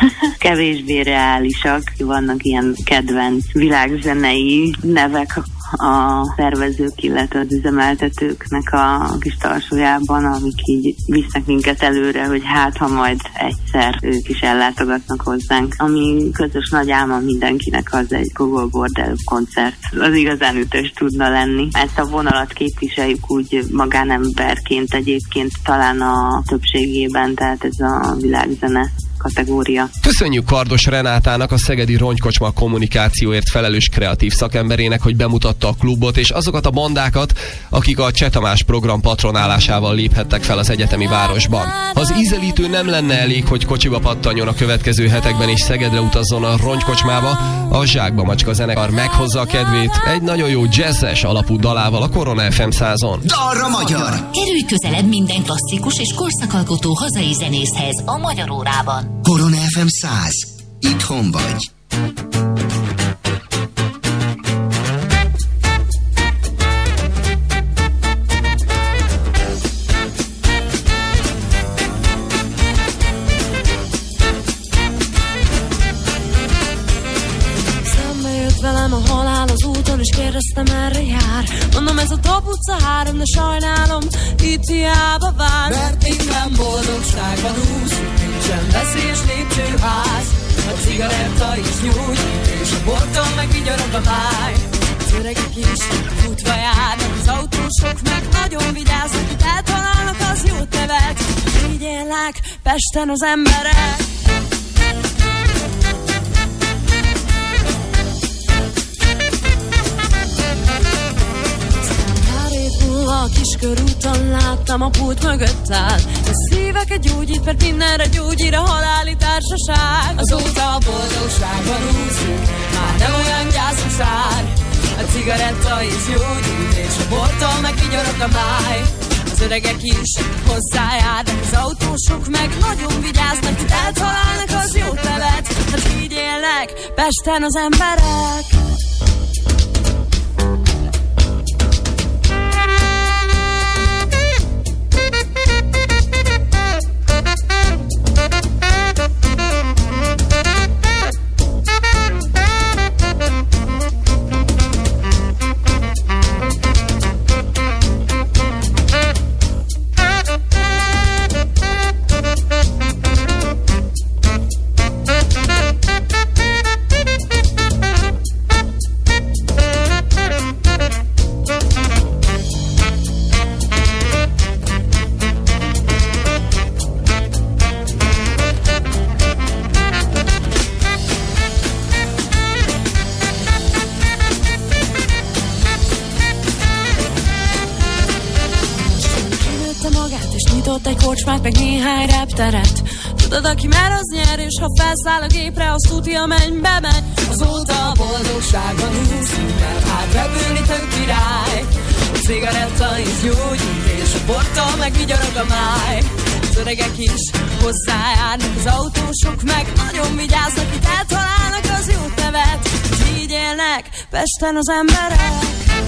kevésbé reálisak. Vannak ilyen kedvenc világzenei nevek a szervezők, illetve az üzemeltetőknek a kis tarsójában, amik így visznek minket előre, hogy hát, ha majd egyszer ők is ellátogatnak hozzánk. Ami közös nagy álma mindenkinek, az egy Gogol Bordel koncert. Az igazán ütős tudna lenni. Ezt a vonalat képviseljük úgy magánemberként egyébként talán a többségében, tehát ez a világzene kategória. Köszönjük Kardos Renátának, a Szegedi Rongykocsma kommunikációért felelős kreatív szakemberének, hogy bemutatta a klubot és azokat a bandákat, akik a Cseh Tamás program patronálásával léphettek fel az egyetemi városban. Ha az ízelítő nem lenne elég, hogy kocsiba pattanjon a következő hetekben és Szegedre utazzon a Rongykocsmába, a Zsákba Macska zenekar meghozza a kedvét egy nagyon jó jazzes alapú dalával a Korona ef em százon. Dalra magyar! Kerülj közelebb minden klasszikus és korszakalkotó hazai zenészhez a Magyar Órában. Korona ef em száz. Itthon vagy. Velem a halál az úton, és kérdeztem, merre jár. Mondom, ez a Top utca három, de sajnálom, itt hiába vár. Mert innen boldogságban úszik, nincsen veszélyes lépcsőház. A cigaretta is nyújt, és a borton meg vigyorog a máj. Az öregek is futva járnak, az autó Pesten az emberek. A kiskörúton láttam, a pult mögött áll. A szíveket gyógyít, mert mindenre gyógyír a haláli társaság. Azóta a boldogságban úszik, már nem olyan gyászosság. A cigaretta is gyógyít, és a bortól meg vigyorog a máj. Az öregek is hozzájárnak, az autósok meg nagyon vigyáznak. Itt eltalálnak, az jó telet, hát így élnek Pesten az emberek. Egy kocsmát, meg néhány repteret. Tudod, aki mer, az nyer, és ha felszáll a gépre, az tuti a mennybe megy. Azóta a boldogságban úszunk, mert hát repülni tök király. A cigaretta is gyógyít, és a bortól meg vigyorog a máj. Az öregek is hozzájárnak, az autósok meg nagyon vigyáznak. Itt eltalálnak, az jót nevet, így élnek Pesten az emberek.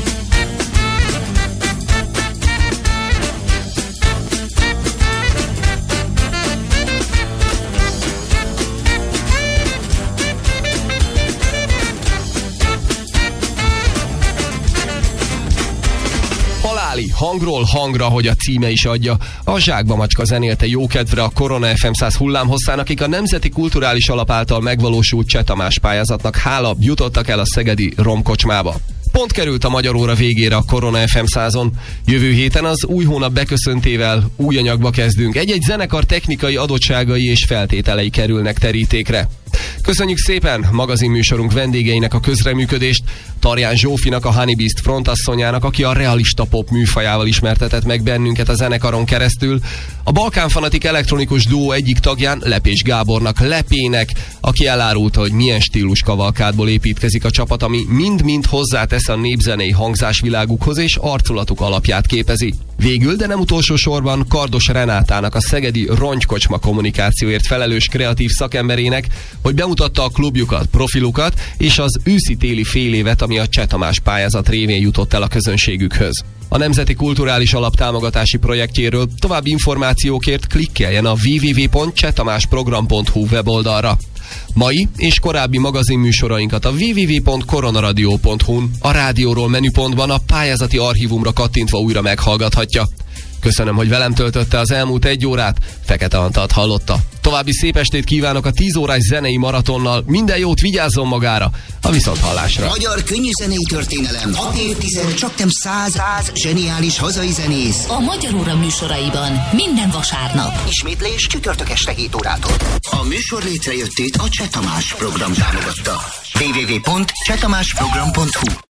Hangról hangra, hogy a címe is adja. A Zsákba Macska zenélte jókedvre a Korona ef em száz hullámhosszán, akik a Nemzeti Kulturális Alap által megvalósult Cseh Tamás pályázatnak hála jutottak el a szegedi romkocsmába. Pont került a magyar óra végére a Korona ef em százon. Jövő héten az új hónap beköszöntével új anyagba kezdünk. Egy-egy zenekar technikai adottságai és feltételei kerülnek terítékre. Köszönjük szépen magazinműsorunk vendégeinek a közreműködést, Tarján Zsófinak, a Honeybeast frontasszonyának, aki a realista pop műfajával ismertetett meg bennünket a zenekaron keresztül, a Balkán Fanatik elektronikus duó egyik tagján, Lepés Gábornak, Lepének, aki elárulta, hogy milyen stílus kavalkádból építkezik a csapat, ami mind-mind hozzátesz a népzenei hangzásvilágukhoz és arculatuk alapját képezi. Végül, de nem utolsó sorban Kardos Renátának, a szegedi Rongykocsma kommunikációért felelős kreatív szakemberének, hogy bemutatta a klubjukat, profilukat és az őszi-téli fél évet, ami a Cseh Tamás pályázat révén jutott el a közönségükhöz. A Nemzeti Kulturális Alap támogatási projektjéről további információkért klikkeljen a double-u double-u double-u pont csehtamásprogram pont hu weboldalra. Mai és korábbi magazinműsorainkat a double-u double-u double-u pont koronaradio pont hu-n, a rádióról menüpontban a pályázati archívumra kattintva újra meghallgathatja. Köszönöm, hogy velem töltötte az elmúlt egy órát, Fekete Antalt hallotta. További szép estét kívánok a tíz órás zenei maratonnal, minden jót, vigyázzon magára, a viszonthallásra. Magyar könnyűzenei történelem, hat évtized, csak nem száz, száz zseniális hazai zenész. A Magyar Óra műsoraiban minden vasárnap. Ismétlés csütörtök este hét órától. A műsor létrejöttét a Cseh Tamás program támogatta. double-u double-u double-u pont cseh tamás program pont hu